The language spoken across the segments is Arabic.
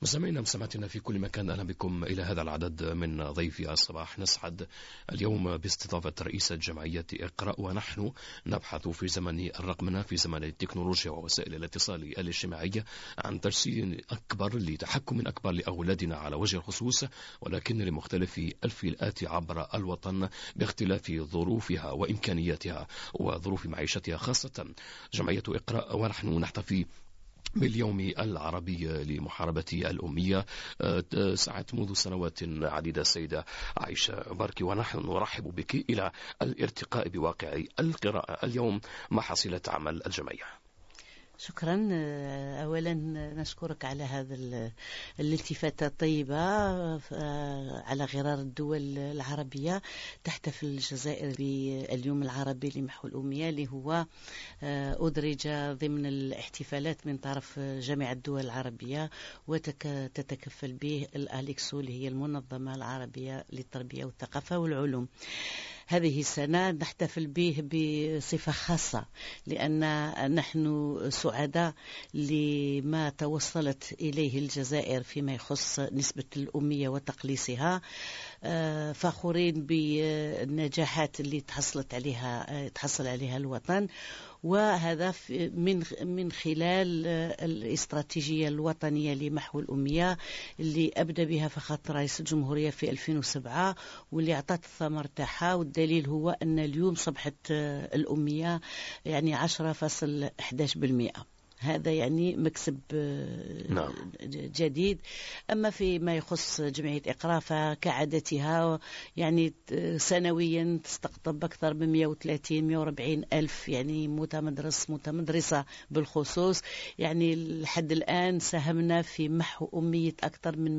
مستمعينا مستمعاتنا في كل مكان، أهلا بكم إلى هذا العدد من ضيفي الصباح. نسعد اليوم باستضافة رئيسة جمعية اقرأ، ونحن نبحث في زمن الرقمنة، في زمن التكنولوجيا ووسائل الاتصال الاجتماعي، عن تجسيد أكبر لتحكم أكبر لأولادنا على وجه الخصوص، ولكن لمختلف الفئات عبر الوطن باختلاف ظروفها وإمكانياتها وظروف معيشتها. خاصة جمعية اقرأ ونحن نحتفي باليوم العربي لمحاربة الأمية، سعت منذ سنوات عديدة السيدة عائشة بركي، ونحن نرحب بك إلى الارتقاء بواقع القراءة. اليوم ما حصيلة عمل الجمعية؟ شكرا. أولا نشكرك على هذا الالتفاتة الطيبة على غرار الدول العربية. تحتفل الجزائر باليوم العربي لمحو الأمية، اللي هو أدرج ضمن الاحتفالات من طرف جامعة الدول العربية، وتتكفل به الأليكسو اللي هي المنظمة العربية للتربية والثقافة والعلوم. هذه السنة نحتفل به بصفة خاصة، لأن نحن سعداء لما توصلت إليه الجزائر فيما يخص نسبة الأمية وتقليصها. فخورين بالنجاحات اللي تحصل عليها الوطن، وهذا من خلال الاستراتيجية الوطنية لمحو الأمية اللي أبدأ بها فخامة رئيس الجمهورية في 2007، واللي أعطت الثمر تاعها. والدليل هو أن اليوم صبحت الأمية يعني 10.11%. هذا يعني مكسب جديد. أما فيما يخص جمعية اقرأ فكعادتها يعني سنويا تستقطب أكثر من 130-140 ألف يعني متمدرسة بالخصوص. يعني لحد الآن ساهمنا في محو أمية أكثر من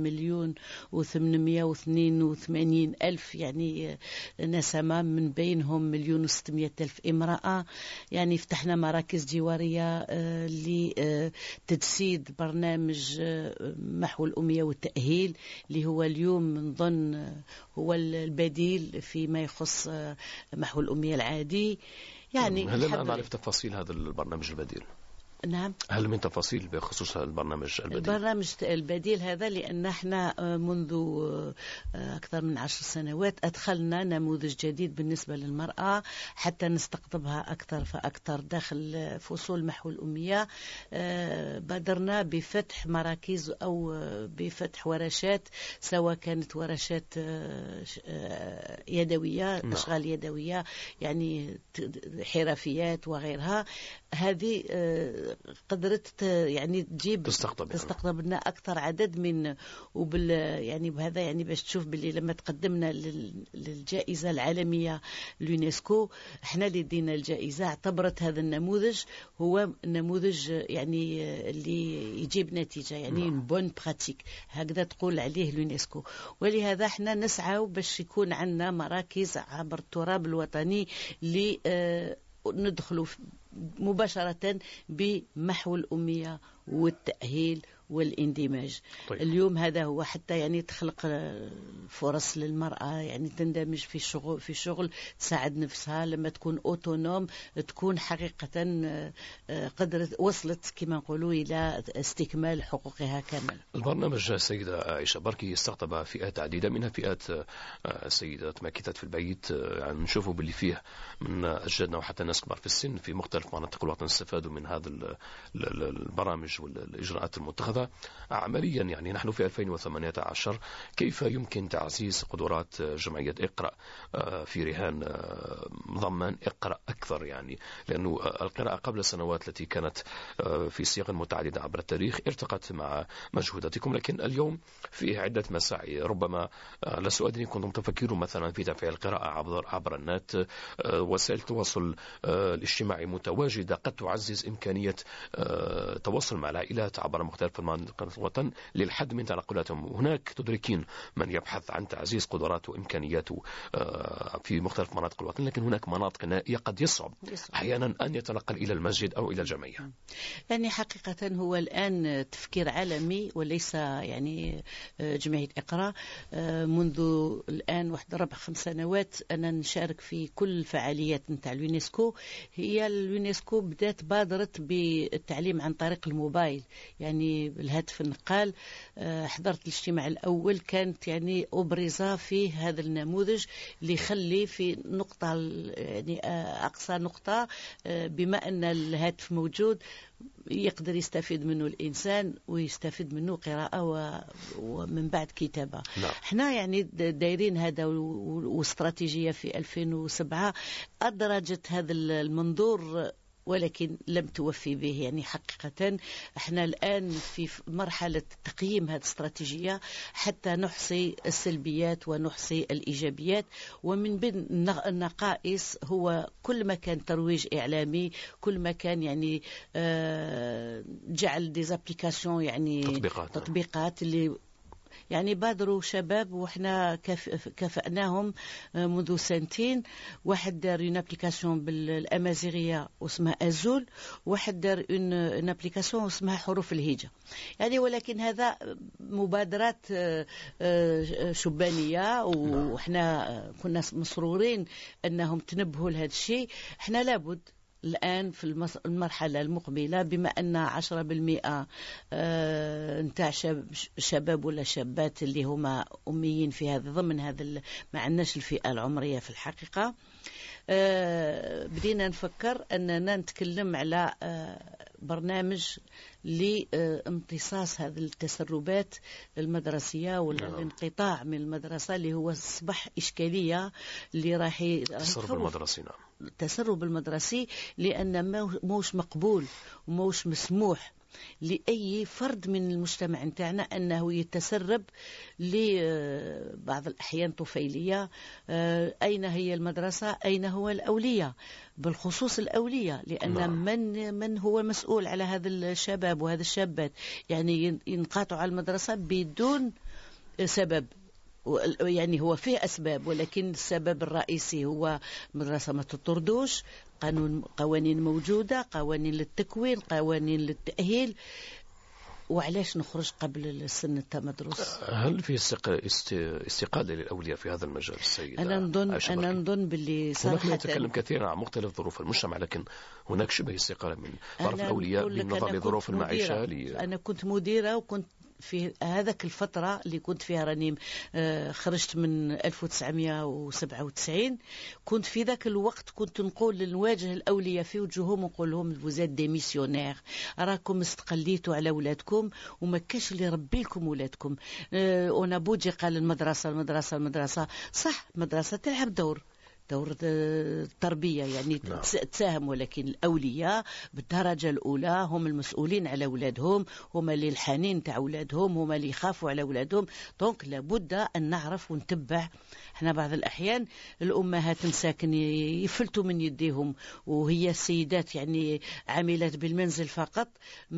1,882,000 يعني نسمة، من بينهم 1,600,000 امرأة. يعني فتحنا مراكز جوارية لتجسيد برنامج محو الأمية والتأهيل، اللي هو اليوم نظن هو البديل فيما يخص محو الأمية العادي. يعني هل نعرف تفاصيل هذا البرنامج البديل؟ نعم. هل من تفاصيل بخصوص البرنامج البديل؟ البرنامج البديل هذا لأن احنا منذ أكثر من 10 سنوات أدخلنا نموذج جديد بالنسبة للمرأة حتى نستقطبها أكثر فأكثر داخل فصول محو الأمية. بادرنا بفتح مراكز أو بفتح ورشات، سواء كانت ورشات يدوية، أشغال يدوية يعني حرفيات وغيرها. هذه قدرت يعني تستقطب لنا أكثر عدد من يعني بهذا يعني باش تشوف باللي لما تقدمنا للجائزة العالمية اليونسكو، احنا اللي دينا الجائزة اعتبرت هذا النموذج هو نموذج يعني اللي يجيب نتيجة، يعني بون براتيك هكذا تقول عليه اليونسكو. ولهذا احنا نسعى باش يكون عندنا مراكز عبر التراب الوطني اللي ندخلوا مباشرة بمحو الأمية والتأهيل والاندماج. طيب. اليوم هذا هو حتى يعني تخلق فرص للمرأة، يعني تندمج في شغل تساعد نفسها لما تكون أوتونوم، تكون حقيقة قدرت وصلت كما نقولوا إلى استكمال حقوقها كامل. البرنامج سيدة عائشة بركي استقطب فئات عديدة، منها فئات سيدات ماكثات في البيت، يعني نشوفوا باللي فيه من أجدادنا وحتى ناس كبار في السن في مختلف مناطق الوطن استفادوا من هذا البرامج والإجراءات المتخذة عمليا. يعني نحن في 2018، كيف يمكن تعزيز قدرات جمعية اقرأ في رهان ضمان اقرأ أكثر؟ يعني لأنه القراءة قبل سنوات التي كانت في صيغ متعددة عبر التاريخ ارتقت مع مجهوداتكم، لكن اليوم فيه عدة مساعي. ربما لسؤال كنتم تفكروا مثلا في تفعيل القراءة عبر النت، وسائل التواصل الاجتماعي متواجدة قد تعزز إمكانية تواصل مع العائلات عبر مختلف مناطق الوطن للحد من تنقلاتهم. هناك تدركين من يبحث عن تعزيز قدراته وإمكانياته في مختلف مناطق الوطن، لكن هناك مناطق نائية قد يصعب أحيانا أن يتنقل إلى المسجد أو إلى الجمعية. يعني حقيقة هو الآن تفكير عالمي وليس يعني جمعية اقرأ. منذ الآن 4-5 سنوات أنا نشارك في كل الفعاليات نتاع اليونسكو. هي اليونسكو بدأت بادرت بالتعليم عن طريق الموبايل، يعني بالهاتف النقال. حضرت الاجتماع الأول، كانت يعني أبرز في هذا النموذج اللي يخلي في نقطة يعني أقصى نقطة، بما أن الهاتف موجود يقدر يستفيد منه الإنسان ويستفيد منه قراءة ومن بعد كتابة. احنا يعني دايرين هذا، واستراتيجية في 2007 أدرجت هذا المنظور ولكن لم توفي به. يعني حقيقة احنا الآن في مرحلة تقييم هذه الاستراتيجية حتى نحصي السلبيات ونحصي الإيجابيات. ومن بين النقائص هو كل ما كان ترويج إعلامي، كل ما كان يعني جعل ديزابليكاسيون، يعني تطبيقات اللي يعني بادروا شباب وإحنا كافأناهم منذ سنتين. واحد دار اون ابليكاسيون بالأمازيغية واسمها أزول، واحد دار اون ابليكاسيون واسمها حروف الهجة. يعني ولكن هذا مبادرات شبانية، وإحنا كنا مسرورين أنهم تنبهوا لهذا الشيء. إحنا لابد الآن في المرحلة المقبلة، بما أن 10% نتاع شباب ولا شابات اللي هما أميين في هذا ضمن هذا، ما عندناش الفئة العمرية في الحقيقة، بدينا نفكر أننا نتكلم على برنامج لامتصاص هذه التسربات المدرسية والانقطاع من المدرسة اللي هو أصبح إشكالية اللي راح التسرب المدرسي. نعم، التسرب المدرسي، لأن موش مقبول وموش مسموح لأي فرد من المجتمع نتاعنا أنه يتسرب لبعض الأحيان طفيلية. أين هي المدرسة؟ أين هو الأولية؟ بالخصوص الأولية، لأن من هو مسؤول على هذا الشباب وهذا الشابات؟ يعني ينقاطعوا على المدرسة بدون سبب. يعني هو فيه أسباب، ولكن السبب الرئيسي هو المدرسة ما تطردوش، قوانين موجودة، قوانين للتكوين، قوانين للتأهيل. وعلاش نخرج قبل السن التمدرس؟ هل في استقالة للأولياء في هذا المجال السيدة؟ أنا نظن باللي صراحة نتكلم كثيرا عن مختلف ظروف المجتمع، لكن هناك شبه استقالة من طرف الأولياء بالنظر لظروف المعيشة. أنا كنت مديرة، وكنت في هذاك الفترة اللي كنت فيها راني خرجت من 1997. كنت في ذاك الوقت كنت نقول نواجه الأولياء في وجوههم ونقول لهم فوزات ديميسيونير، راكم استقليتوا على أولادكم وما كاش اللي يربي لكم أولادكم. أنا بوجي قال المدرسة صح، المدرسة تلعب دور التربية، يعني تساهم، ولكن الأولياء بالدرجة الأولى هم المسؤولين على أولادهم، هم اللي الحنين تاع أولادهم، هم اللي يخافوا على أولادهم. دونك لابد أن نعرف ونتبع. احنا بعض الأحيان الأمهات نساكن يفلتوا من يديهم، وهي السيدات يعني عاملات بالمنزل فقط،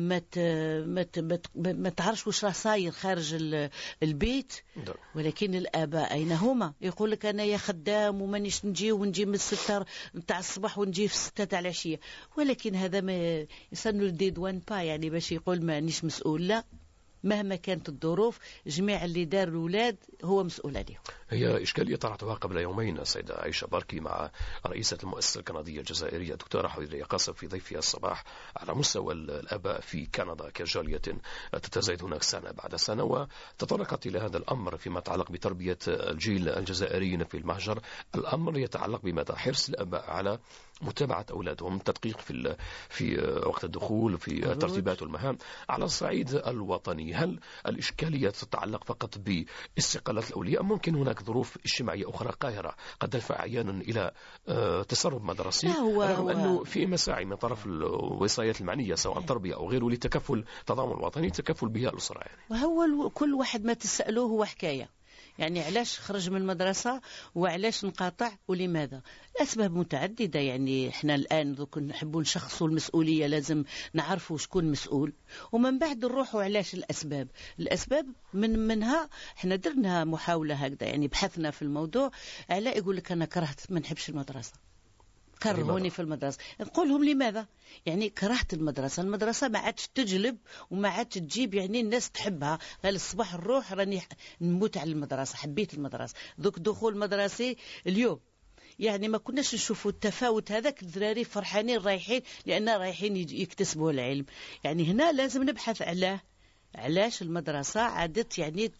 ما تعرفش واش راه صاير خارج البيت. ولكن الآباء أين هما؟ يقول لك أنا يا خدام ومانيش ونجي من 6 نتاع الصباح ونجي في 6 تاع العشية. ولكن هذا ما يسنوا الديدوان با، يعني باش يقول مانيش مسؤول. لا، مهما كانت الظروف جميع اللي دار الأولاد هو مسؤول عليهم. هي إشكالية طرحتها قبل يومين السيدة عائشة باركي مع رئيسة المؤسسة الكندية الجزائرية دكتورة حويرية قاسم في ضيفها الصباح على مستوى الآباء في كندا كجالية تتزايد هناك سنة بعد سنة، وتطرقت إلى هذا الأمر فيما يتعلق بتربية الجيل الجزائريين في المهجر. الأمر يتعلق بمدى حرص الآباء على متابعة أولادهم، التدقيق في وقت الدخول، في ترتيبات المهام. على الصعيد الوطني، هل الإشكالية تتعلق فقط باستقالة الأولياء؟ ممكن هناك ظروف اجتماعية أخرى قاهرة قد تدفع أحيانا إلى تسرب مدرسي، رغم أنه في مساعي من طرف الوصايات المعنية سواء تربية أو غيره لتكفل تضامن وطني، تكفل بها الأسرة. يعني وهو كل واحد ما تسألوه هو حكاية، يعني علاش خرج من المدرسة وعلاش نقاطع ولماذا. الأسباب متعددة. يعني احنا الآن ذوك نحبوا نشخصوا المسؤولية، لازم نعرفوا شكون مسؤول ومن بعد نروحوا علاش الأسباب منها احنا درنا محاولة هكذا، يعني بحثنا في الموضوع. على يقول لك أنا كرهت ما نحبش المدرسة، كرهوني في المدرسة. نقولهم لماذا؟ يعني كرهت المدرسة ما عادش تجلب وما عادش تجيب يعني الناس تحبها. قال الصباح نروح راني نموت على المدرسة، حبيت المدرسة. ذوك دخول مدرسي اليوم يعني ما كناش نشوفوا التفاوت هذاك. الذراري فرحانين رايحين لأن رايحين يكتسبوا العلم. يعني هنا لازم نبحث على علاش المدرسة عادت يعني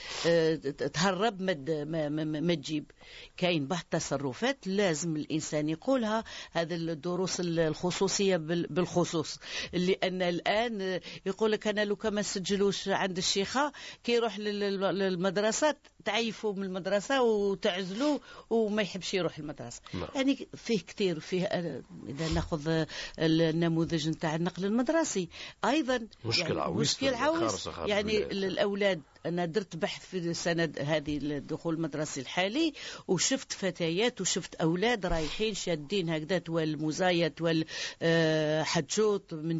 تهرب ما تجيب. كاين بعض التصرفات لازم الإنسان يقولها، هذا الدروس الخصوصية بالخصوص، لأن الآن يقول لك أنا لو كما سجلوش عند الشيخة كي يروح للمدرسة تعيفوا من المدرسة وتعزلوا وما يحبش يروح المدرسة. يعني فيه كثير، فيه إذا نأخذ النموذج نتاع النقل المدرسي أيضا مشكل عويص. يعني الأولاد، أنا درت بحث في سنة هذه الدخول المدرسي الحالي، وشفت فتيات وشفت أولاد رايحين شادين هكذا والمزايد والحجوط من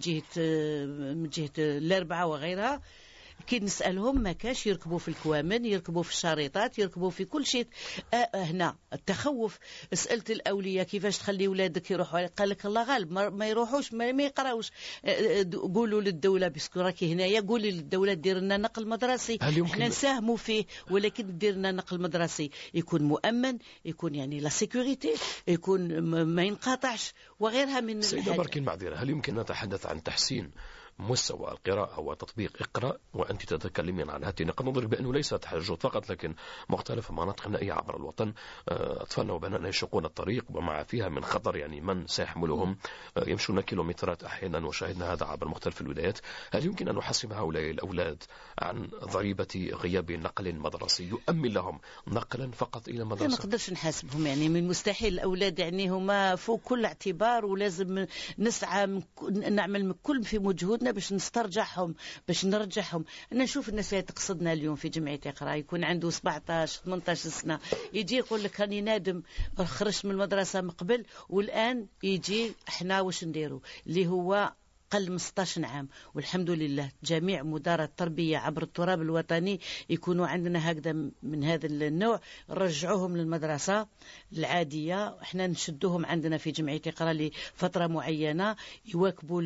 جهة الأربعة وغيرها. كي نسألهم ما كاش يركبوا في الكوامن، يركبوا في الشريطات، يركبوا في كل شيء. هنا التخوف. سألت الأولياء كيفاش تخلي أولادك يروحوا، قال لك الله غالب ما يروحوش، ما يقراوش. قولوا للدولة بسكو راكي هنايا، قولي للدولة دير لنا نقل مدرسي، احنا نساهموا فيه، ولكن دير لنا نقل مدرسي يكون مؤمن، يكون يعني لا سيكوريتي، يكون ما ينقاطعش وغيرها من سيدة بركين معذرة، هل يمكن نتحدث عن تحسين مستوى القراءة وتطبيق اقرأ وأنت تتكلمين عن هاتين؟ قد نظر بأنه ليس تحجد فقط، لكن مختلف مناطق نائية عبر الوطن. أطفالنا وبناتنا يشقون الطريق ومع فيها من خطر، يعني من سيحملهم، يمشون كيلومترات أحيانا، وشاهدنا هذا عبر مختلف الولايات. هل يمكن أن نحاسب هؤلاء الأولاد عن ضريبة غياب نقل مدرسي يؤمن لهم نقلا فقط إلى المدرسة؟ ما نقدرش نحاسبهم، يعني من المستحيل. الأولاد يعني هما فوق كل اعتبار، ولازم نسعى نعمل كل في مجهودنا باش نسترجعهم، باش نرجعهم. أنا نشوف الناس اللي تقصدنا اليوم في جمعية اقرأ يكون عنده 17 18 سنة، يجي يقول لك راني نادم خرجت من المدرسة من قبل، والآن يجي احنا واش نديروا اللي هو قل من 16 عام. والحمد لله جميع مدراء التربية عبر التراب الوطني يكونوا عندنا هكذا من هذا النوع، نرجعوهم للمدرسة العادية. احنا نشدوهم عندنا في جمعية اقرأ لفترة معينة، يواكبوا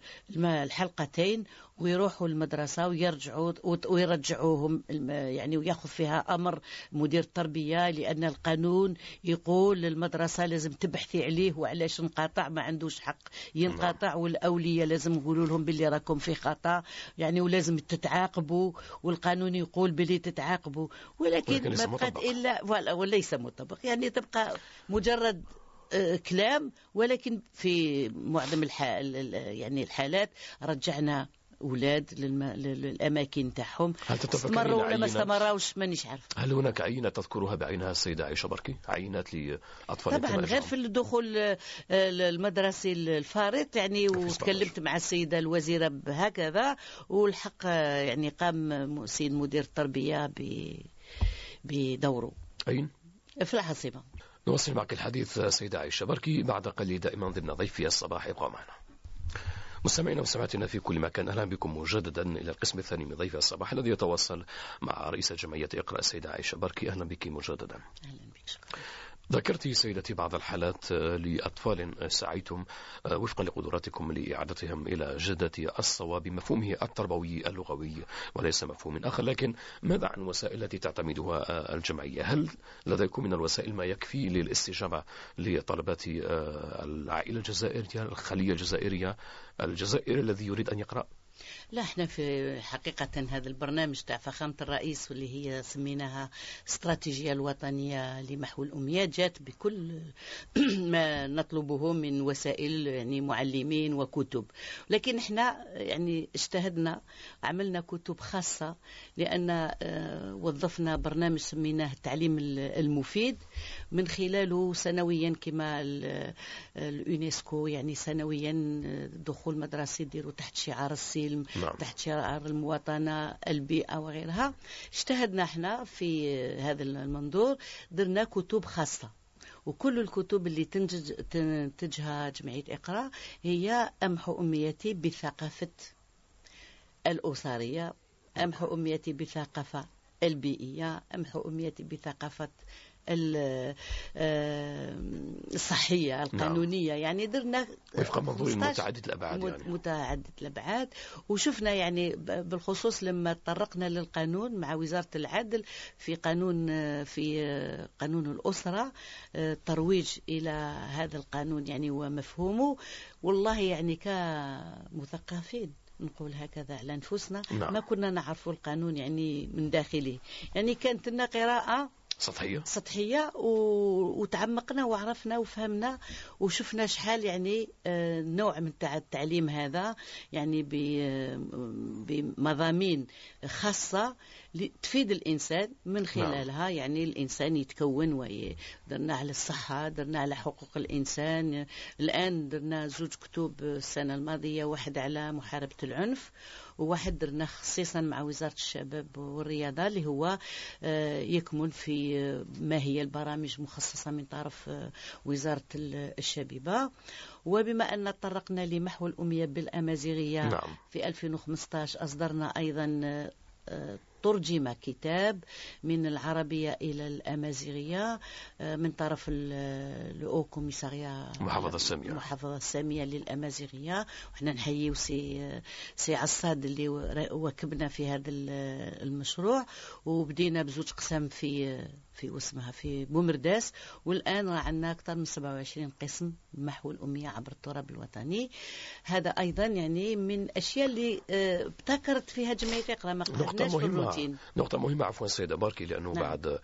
الحلقتين ويروحوا المدرسة ويرجعوا ويرجعوهم، يعني ويأخذ فيها أمر مدير التربية، لأن القانون يقول للمدرسة لازم تبحثي عليه وعلاش انقطع، ما عندوش حق ينقطع، والأولياء لازم يقولوا لهم باللي راكم في خطأ، يعني ولازم تتعاقبوا، والقانون يقول باللي تتعاقبوا، ولكن ما بقات إلا وليس مطبق، يعني تبقى مجرد كلام. ولكن في معظم يعني الحالات رجعنا أولاد للأماكن تاعهم، استمروا ولا ما استمروش مانيش عارف. هل هناك عينة تذكرها بعينها السيدة عائشة بركي، عينات لأطفال؟ طبعا غير في الدخول المدرسي الفارط، يعني وتكلمت مع السيدة الوزيرة بهكذا، والحق يعني قام سيد مدير التربية بدوره. أين؟ في العاصمة. نواصل معك الحديث سيدة عائشة بركي بعد قليل، دائما ضمن ضيفي الصباح. ابقوا معنا مستمعينا ومستمعاتنا في كل مكان، أهلا بكم مجددا إلى القسم الثاني من ضيف الصباح الذي يتواصل مع رئيسة جمعية اقرأ السيدة عائشة بركي. أهلا بك مجددا. أهلا بك، شكرا. ذكرت سيدتي بعض الحالات لأطفال سعيتم وفقا لقدراتكم لإعادتهم إلى جدة الصواب بمفهومه التربوي اللغوي وليس مفهوم آخر، لكن ماذا عن الوسائل التي تعتمدها الجمعية؟ هل لديكم من الوسائل ما يكفي للاستجابة لطلبات العائلة الجزائرية، الخلية الجزائرية، الجزائري الذي يريد أن يقرأ؟ لا، احنا في حقيقة هذا البرنامج تاع فخامة الرئيس واللي هي سميناها استراتيجية الوطنية لمحو الأميات، جات بكل ما نطلبه من وسائل، يعني معلمين وكتب. لكن احنا يعني اجتهدنا، عملنا كتب خاصة، لأن وظفنا برنامج سميناه التعليم المفيد، من خلاله سنويا كما اليونسكو يعني سنويا دخول مدرسي يديروا تحت شعار السلم، تحت شعار المواطنة، البيئة وغيرها. اجتهدنا احنا في هذا المنظور، درنا كتب خاصة، وكل الكتب اللي تنتجها جمعية اقرأ هي أمحو أميتي بالثقافة الأسرية، أمحو أميتي بالثقافة البيئية، أمحو أميتي بثقافة الصحية القانونية. يعني درنا وفق منظور متعدد الأبعاد، يعني متعدد الأبعاد. وشفنا يعني بالخصوص لما تطرقنا للقانون مع وزارة العدل في قانون الأسرة، ترويج إلى هذا القانون يعني ومفهومه، والله يعني كمثقفين نقول هكذا على أنفسنا. نعم. ما كنا نعرف القانون يعني من داخله، يعني كانت لنا قراءة سطحية وتعمقنا وعرفنا وفهمنا وشفنا شحال يعني نوع من التعليم هذا يعني بمضامين خاصة تفيد الإنسان من خلالها. يعني الإنسان يتكون درنا على الصحة، درنا على حقوق الإنسان، الآن درنا 2 كتب السنة الماضية، واحد على محاربة العنف وواحد درنا خصيصا مع وزارة الشباب والرياضة اللي هو يكمن في ما هي البرامج مخصصة من طرف وزارة الشبيبة. وبما أن طرقنا لمحو الأمية بالأمازيغية، نعم. في 2015 أصدرنا أيضا ترجم كتاب من العربية إلى الأمازيغية من طرف الأو كوميساريا المحافظة السامية للأمازيغية. وحنا نحيي سي عصاد اللي وكبنا في هذا المشروع، وبدينا ب2 قسم في واسمها في بومرداس، والآن عندنا أكثر من 27 قسم محو الأمية عبر التراب الوطني. هذا أيضا يعني من الأشياء اللي ابتكرت فيها جمعية اقرأ، ما قدرناش في الروتين. نقطة مهمة عفوا سيدة باركي، لأنه نعم. بعد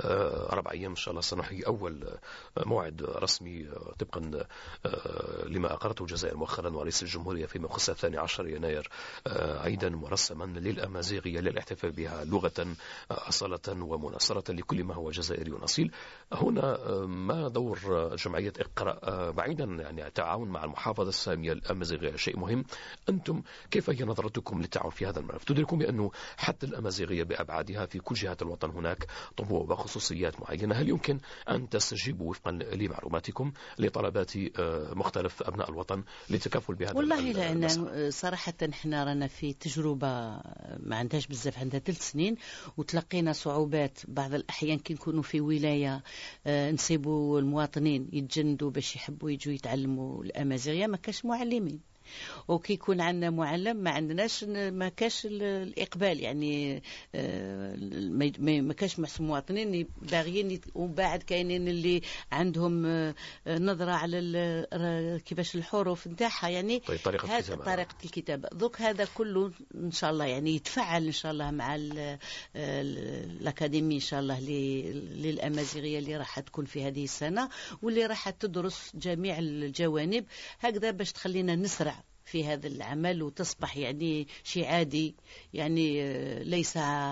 4 أيام إن شاء الله سنحيي أول موعد رسمي طبقا لما أقرته الجزائر مؤخرا ورئيس الجمهورية فيما يخص 12 يناير عيدا مرسما للأمازيغية للاحتفال بها لغة أصالة ومناصرة لكل ما هو جزائري أصيل. هنا ما دور جمعية اقرأ بعيدا يعني التعاون مع المحافظة السامية الأمازيغية؟ شيء مهم. أنتم كيف هي نظرتكم للتعاون في هذا الملف؟ تدركون بأنه حتى الأمازيغية بأبعادها في كل جهات الوطن هناك طموح وخصوصيات معينة. هل يمكن أن تستجيبوا وفقا لمعلوماتكم لطلبات مختلف أبناء الوطن للتكفل بهذا؟ والله لأن صراحة احنا رانا في تجربة ما عندهاش بزاف، عندها 3 سنين، وتلقينا صعوبات بعض الأحيان كي نكونوا في ولاية نصيبوا المواطنين يتجندوا باش يحبوا يجوا يتعلموا الأمازيغية، ما كاش معلمين. وكي يكون عندنا معلم ما كاش الإقبال، يعني ما كاش مواطنين باغيين. وبعد كاينين اللي عندهم نظرة على كيفاش الحروف نتاعها، يعني طريقة الكتابة دوك هذا كله إن شاء الله يعني يتفعل إن شاء الله مع الأكاديمية إن شاء الله للأمازيغية اللي راح تكون في هذه السنة، واللي راح تدرس جميع الجوانب هكذا باش تخلينا نسرع في هذا العمل وتصبح يعني شيء عادي، يعني ليس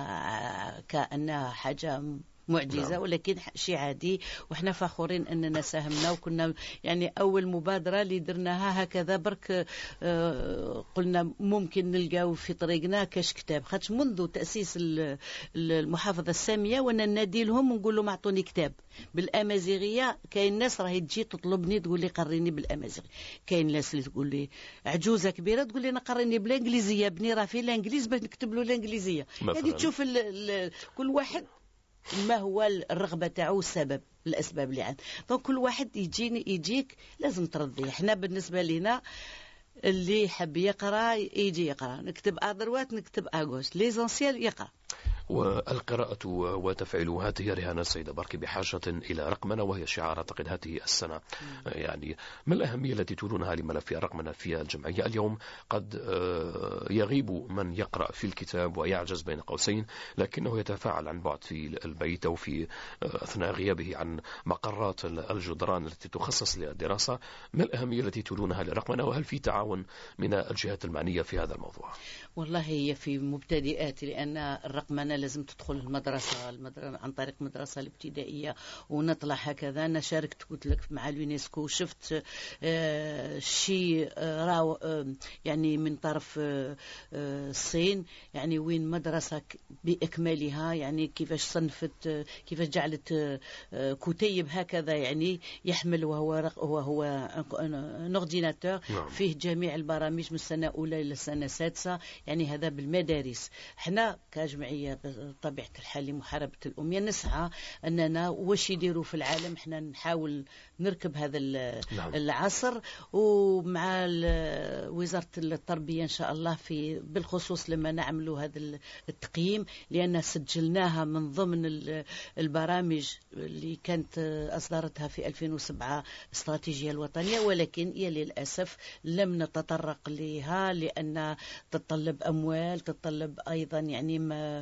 كأنها حاجة معجزة، ولكن شيء عادي. وإحنا فخورين أننا ساهمنا، وكنا يعني أول مبادرة اللي درناها هكذا برك قلنا ممكن نلقاو في طريقنا كاش كتاب، خاطش منذ تأسيس المحافظة السامية وانا ننادي لهم ونقول لهم اعطوني كتاب بالأمازيغية. كاين ناس راهي تجي تطلبني تقول لي قريني بالأمازيغية، كاين ناس اللي تقول لي عجوزة كبيرة تقول لي انا قريني بالإنجليزية، بني راه في الإنجليز باش نكتب له الإنجليزية. يعني تشوف كل واحد ما هو الرغبة تاعو والسبب الأسباب اللي عنده. فكل واحد يجيك لازم ترضيه. احنا بالنسبة لنا اللي يحب يقرأ يجي يقرأ، نكتب أدروات نكتب أغوش، ليزانسيال يقرأ. والقراءة وتفعيلها هي رهانة السيدة باركي بحاجة إلى رقمنة، وهي شعار أعتقد هذه السنة. يعني ما الأهمية التي تولونها لملف الرقمنة في الجمعية اليوم؟ قد يغيب من يقرأ في الكتاب ويعجز بين قوسين، لكنه يتفاعل عن بعد في البيت أو في أثناء غيابه عن مقرات الجدران التي تخصص للدراسة. ما الأهمية التي تولونها للرقمنة، وهل في تعاون من الجهات المعنية في هذا الموضوع؟ والله هي في مبتدئات، لأن الرقمنة لازم تدخل المدرسة عن طريق المدرسة الابتدائية ونطلع هكذا. أنا شاركت قلت لك مع اليونسكو، شفت شيء يعني من طرف الصين، يعني وين مدرسة بإكمالها، يعني كيفاش صنفت، كيفاش جعلت كتيب هكذا يعني يحمل وهو نورديناتور فيه جميع البرامج من السنة الأولى إلى السنة السادسة. يعني هذا بالمدارس. احنا كجمعية بطبيعة الحال لمحاربة الأمية. نسعى أننا واش يديروا في العالم احنا نحاول نركب هذا العصر، ومع وزارة التربية إن شاء الله بالخصوص لما نعملوا هذا التقييم، لأن سجلناها من ضمن البرامج اللي كانت أصدرتها في 2007 الاستراتيجية الوطنية، ولكن للأسف لم نتطرق لها لأن تتطلب أموال، تتطلب أيضا يعني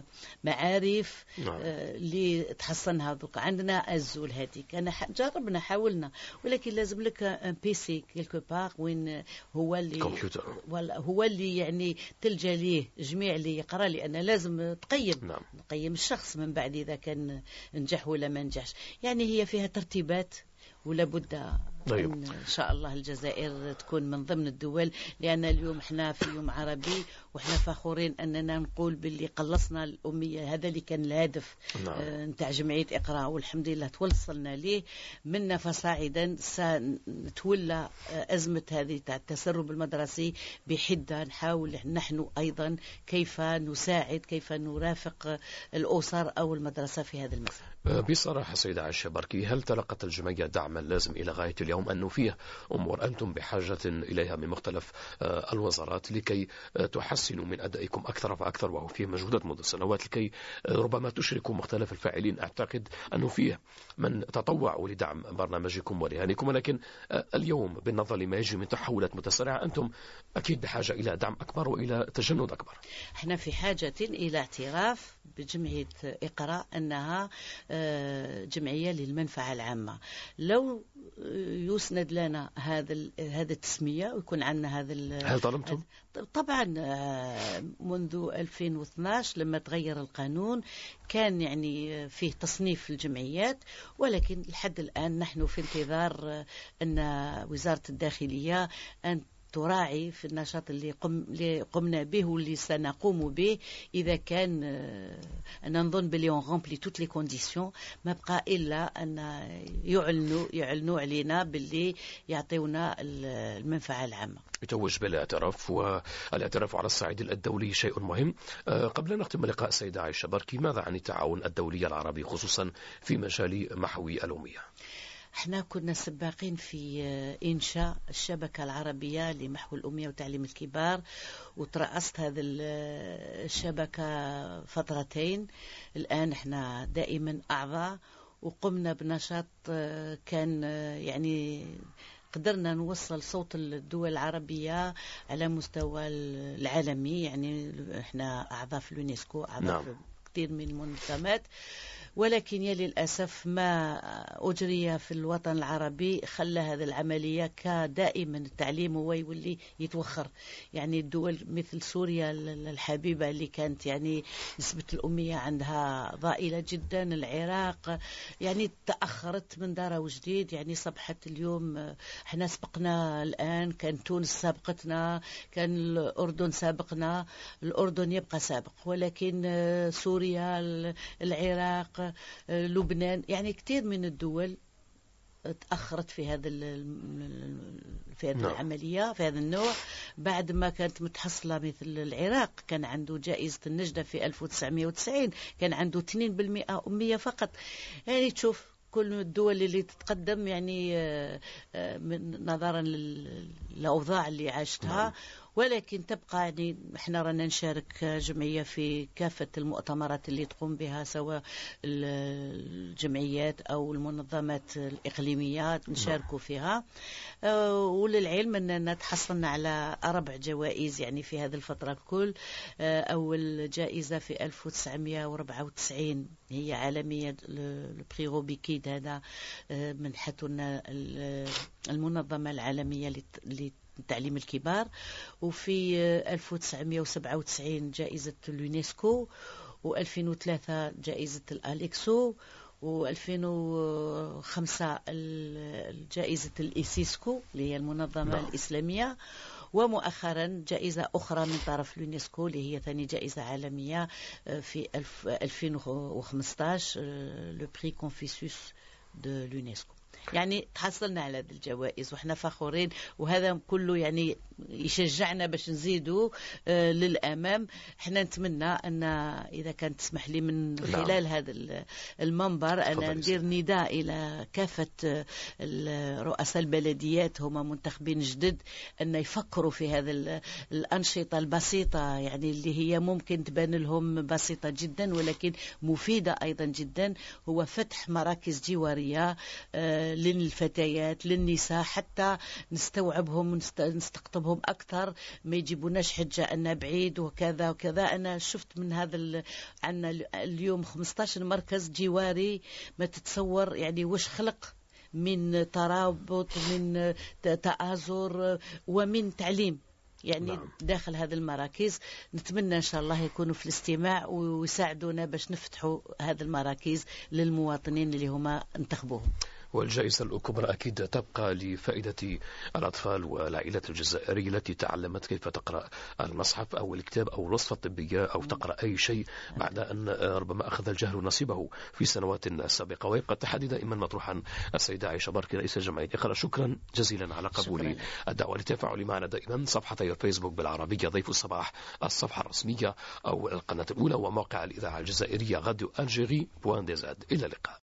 معارف لتحصنها. عندنا أزول هذيك أنا جربنا حاولنا، ولكن لازم لك ان بيسي كيلكو باغ وين هو اللي كمبيوتر، هو اللي يعني تلجأ ليه جميع اللي يقرأ، لأن لازم تقيم نقيم الشخص من بعد إذا كان نجح ولا ما نجحش. يعني هي فيها ترتيبات، ولا بد إن شاء الله الجزائر تكون من ضمن الدول، لأن اليوم احنا في يوم عربي وإحنا فخورين أننا نقول باللي قلصنا الأمية. هذا اللي كان الهدف نتاع جمعية إقراء، والحمد لله توصلنا ليه. منا فصاعدا سنتولى أزمة هذه تاع التسرب المدرسي بحدة، نحاول نحن أيضا كيف نساعد، كيف نرافق الأسر أو المدرسة في هذا المسار. بصراحة سيدة عائشة بركي، هل تلقت الجمعية دعما لازم إلى غاية اليوم أنه فيه أمور أنتم بحاجة إليها من مختلف الوزارات لكي تحسنوا من أدائكم أكثر فأكثر، وهو فيه مجهودات منذ سنوات لكي ربما تشركوا مختلف الفاعلين؟ أعتقد أنه فيه من تطوعوا لدعم برنامجكم ولهانكم، ولكن اليوم بالنظر لما يجري من تحولات متسارعة أنتم أكيد بحاجة إلى دعم أكبر وإلى تجند أكبر. احنا في حاجة إلى اعتراف بجمعية إقراء أنها جمعية للمنفعة العامة. لو يسند لنا هذا التسمية ويكون عندنا هل ظلمتم؟ طبعا منذ 2012 لما تغير القانون كان يعني فيه تصنيف الجمعيات، ولكن لحد الآن نحن في انتظار أن وزارة الداخلية أن تراعي في النشاط اللي قمنا به واللي سنقوم به. إذا كان أنا نظن بلي اون غومبلي توت لي كونديسيون، ما بقى إلا أن يعلنوا علينا باللي يعطيونا المنفعة العامة. يتوج بالاعتراف، والاعتراف على الصعيد الدولي شيء مهم. قبل أن نختم اللقاء سيدة عائشة بركي، ماذا عن التعاون الدولي العربي خصوصا في مجال محو الأمية؟ احنا كنا سباقين في إنشاء الشبكة العربية لمحو الأمية وتعليم الكبار، وترأست هذه الشبكة فترتين. الآن احنا دائما أعضاء، وقمنا بنشاط كان يعني قدرنا نوصل صوت الدول العربية على مستوى العالمي. يعني احنا أعضاء في اليونسكو، أعضاء في كثير من المنظمات، ولكن للأسف ما أجري في الوطن العربي خلى هذه العملية كدائما التعليم هو يولي يتوخر. يعني الدول مثل سوريا الحبيبة اللي كانت يعني نسبة الأمية عندها ضئيلة جدا، العراق يعني تأخرت من دار وجديد، يعني صبحت اليوم احنا سبقنا. الآن كان تونس سابقتنا، كان الأردن سابقنا، الأردن يبقى سابق، ولكن سوريا، العراق، لبنان، يعني كثير من الدول تأخرت في هذه العملية في هذا النوع. بعد ما كانت متحصلة مثل العراق كان عنده جائزة النجدة في 1990 كان عنده 2% أمية فقط. يعني تشوف كل الدول اللي تتقدم يعني نظرا للأوضاع اللي عاشتها، ولكن تبقى يعني احنا رانا نشارك جمعية في كافة المؤتمرات اللي تقوم بها سواء الجمعيات أو المنظمات الإقليمية نشاركوا فيها. وللعلم أننا تحصلنا على 4 جوائز يعني في هذه الفترة الكل. أول جائزة في 1994 هي عالمية البري روبيكيد، هذا منحتنا المنظمة العالمية لتعليم الكبار. وفي 1997 جائزة اليونسكو، و2003 جائزة الأليكسو، و2005 جائزة الإيسيسكو اللي هي المنظمة الإسلامية، ومؤخرا جائزة أخرى من طرف اليونسكو اللي هي ثاني جائزة عالمية في 2015 لو بري كونفوسيوس دو اليونسكو. يعني تحصلنا على هذه الجوائز وإحنا فخورين، وهذا كله يعني يشجعنا باش نزيدوا للأمام. إحنا نتمنى أن إذا كانت تسمح لي من خلال هذا المنبر أنا ندير نداء إلى كافة رؤساء البلديات هما منتخبين جدد أن يفكروا في هذا الأنشطة البسيطة، يعني اللي هي ممكن تبان لهم بسيطة جدا ولكن مفيدة أيضا جدا، هو فتح مراكز جوارية للفتيات للنساء حتى نستوعبهم ونستقطبهم أكثر، ما يجيبوناش حجة أن بعيد وكذا وكذا. أنا شفت من هذا عندنا اليوم 15 مركز جواري، ما تتصور يعني وش خلق من ترابط من تآزر ومن تعليم يعني داخل هذه المراكز. نتمنى إن شاء الله يكونوا في الاستماع ويساعدونا باش نفتحوا هذه المراكز للمواطنين اللي هما انتخبوهم. والجائزة الكبرى أكيد تبقى لفائدة الأطفال والعائلات الجزائرية التي تعلمت كيف تقرأ المصحف أو الكتاب أو الوصفة الطبية أو تقرأ أي شيء بعد أن ربما أخذ الجهل نصيبه في سنوات سابقة. ويبقى التحدي دائما مطروحا. السيدة عائشة بركي رئيس جمعية إقرأ، شكرا جزيلا على قبول الدعوة. للتفاعل معنا دائما صفحتي الفيسبوك بالعربية ضيف الصباح، الصفحة الرسمية أو القناة الأولى، وموقع الإذاعة الجزائرية راديو ألجيري .dz. إلى اللقاء.